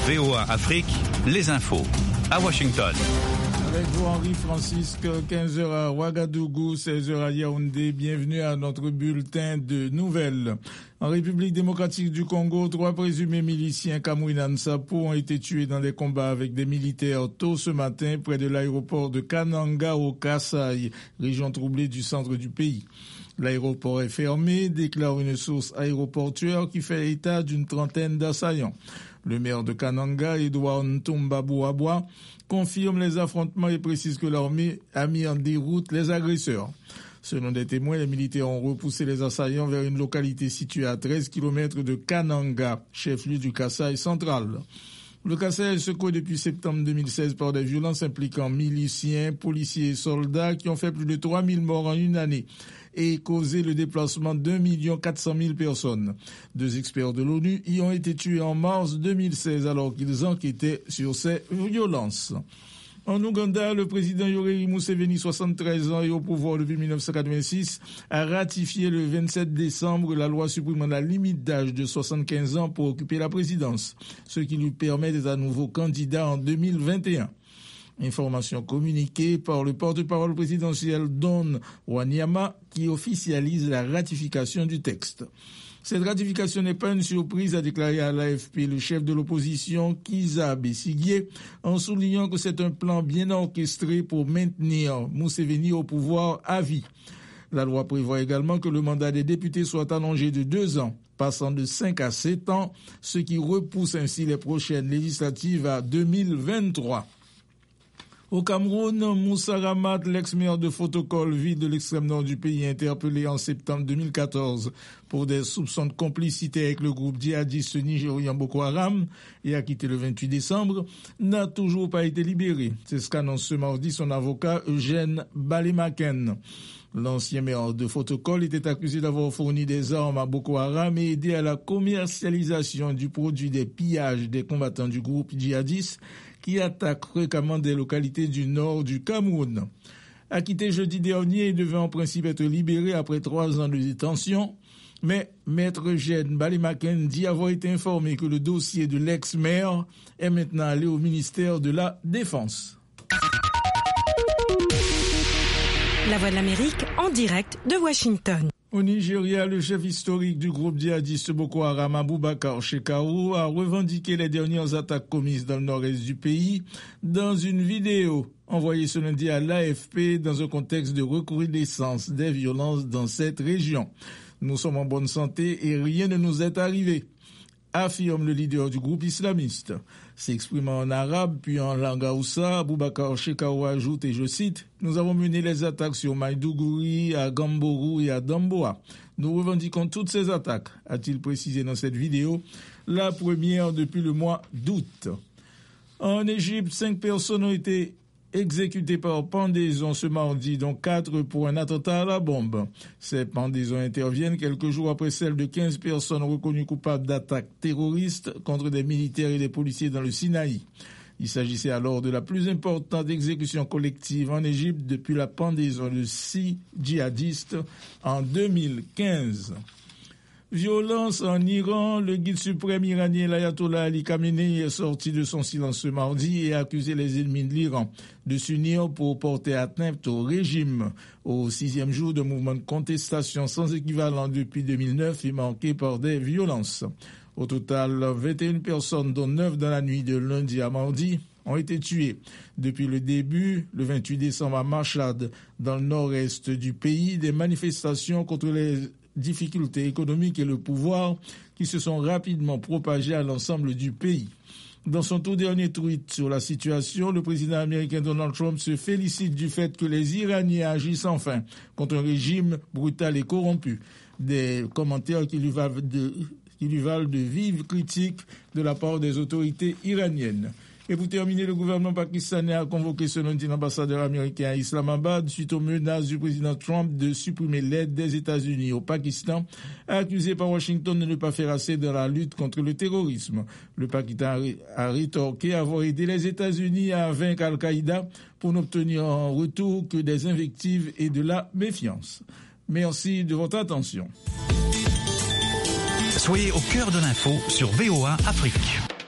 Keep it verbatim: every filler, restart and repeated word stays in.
V O A Afrique, les infos à Washington. Avec vous, Henri Francisque, quinze heures à Ouagadougou, seize heures à Yaoundé. Bienvenue à notre bulletin de nouvelles. En République démocratique du Congo, trois présumés miliciens Kamwina Nsapu ont été tués dans des combats avec des militaires tôt ce matin près de l'aéroport de Kananga au Kasaï, région troublée du centre du pays. L'aéroport est fermé, déclare une source aéroportuaire qui fait état d'une trentaine d'assaillants. Le maire de Kananga, Edouard Ntumba Bouaboua, confirme les affrontements et précise que l'armée a mis en déroute les agresseurs. Selon des témoins, les militaires ont repoussé les assaillants vers une localité située à treize kilomètres de Kananga, chef-lieu du Kasaï central. Le Kasaï est secoué depuis septembre deux mille seize par des violences impliquant miliciens, policiers et soldats qui ont fait plus de trois mille morts en une année et causé le déplacement d'un million quatre cent mille personnes. Deux experts de l'ONU y ont été tués en mars deux mille seize alors qu'ils enquêtaient sur ces violences. En Ouganda, le président Yoweri Museveni, soixante-treize ans et au pouvoir depuis mille neuf cent quatre-vingt-six, a ratifié le vingt-sept décembre la loi supprimant la limite d'âge de soixante-quinze ans pour occuper la présidence, ce qui lui permet d'être à nouveau candidat en deux mille vingt et un. Information communiquée par le porte-parole présidentiel Don Wanyama qui officialise la ratification du texte. Cette ratification n'est pas une surprise, a déclaré à l'A F P le chef de l'opposition Kizza Besigye, en soulignant que c'est un plan bien orchestré pour maintenir Museveni au pouvoir à vie. La loi prévoit également que le mandat des députés soit allongé de deux ans, passant de cinq à sept ans, ce qui repousse ainsi les prochaines législatives à deux mille vingt-trois. Au Cameroun, Moussa Ramat, l'ex-maire de Fotokol, ville de l'extrême nord du pays, interpellé en septembre deux mille quatorze pour des soupçons de complicité avec le groupe djihadiste nigérian Boko Haram et acquitté le vingt-huit décembre, n'a toujours pas été libéré. C'est ce qu'annonce ce mardi son avocat Eugène Balemaken. L'ancien maire de Fotokol était accusé d'avoir fourni des armes à Boko Haram et aidé à la commercialisation du produit des pillages des combattants du groupe djihadiste qui attaque fréquemment des localités du nord du Cameroun. Acquitté jeudi dernier, il devait en principe être libéré après trois ans de détention, mais Maître Eugène Balemaken dit avoir été informé que le dossier de l'ex-maire est maintenant allé au ministère de la Défense. La Voix de l'Amérique en direct de Washington. Au Nigeria, le chef historique du groupe djihadiste Boko Haram, Abubakar Shekau, a revendiqué les dernières attaques commises dans le nord-est du pays dans une vidéo envoyée ce lundi à l'A F P dans un contexte de recrudescence des violences dans cette région. Nous sommes en bonne santé et rien ne nous est arrivé, affirme le leader du groupe islamiste. S'exprimant en arabe puis en langue haoussa, Abubakar Shekau ajoute, et je cite, « Nous avons mené les attaques sur Maïdougouri, à Gambourou et à Damboa. Nous revendiquons toutes ces attaques », a-t-il précisé dans cette vidéo, la première depuis le mois d'août. En Égypte, cinq personnes ont été exécutés par pendaison ce mardi, dont quatre pour un attentat à la bombe. Ces pendaisons interviennent quelques jours après celles de quinze personnes reconnues coupables d'attaques terroristes contre des militaires et des policiers dans le Sinaï. Il s'agissait alors de la plus importante exécution collective en Égypte depuis la pendaison de six djihadistes en deux mille quinze. Violence en Iran, le guide suprême iranien l'ayatollah Ali Khamenei est sorti de son silence ce mardi et a accusé les ennemis de l'Iran de s'unir pour porter atteinte au régime. Au sixième jour de mouvement de contestation sans équivalent depuis deux mille neuf et marqué par des violences. Au total, vingt et une personnes, dont neuf dans la nuit de lundi à mardi, ont été tuées depuis le début, le vingt-huit décembre à Mashhad, dans le nord-est du pays, des manifestations contre les difficultés économiques et le pouvoir qui se sont rapidement propagées à l'ensemble du pays. Dans son tout dernier tweet sur la situation, le président américain Donald Trump se félicite du fait que les Iraniens agissent enfin contre un régime brutal et corrompu. Des commentaires qui lui valent de, qui lui valent de vives critiques de la part des autorités iraniennes. Et pour terminer, le gouvernement pakistanais a convoqué ce lundi l'ambassadeur américain à Islamabad suite aux menaces du président Trump de supprimer l'aide des États-Unis au Pakistan, accusé par Washington de ne pas faire assez dans la lutte contre le terrorisme. Le Pakistan a rétorqué avoir aidé les États-Unis à vaincre Al-Qaïda pour n'obtenir en retour que des invectives et de la méfiance. Merci de votre attention. Soyez au cœur de l'info sur V O A Afrique.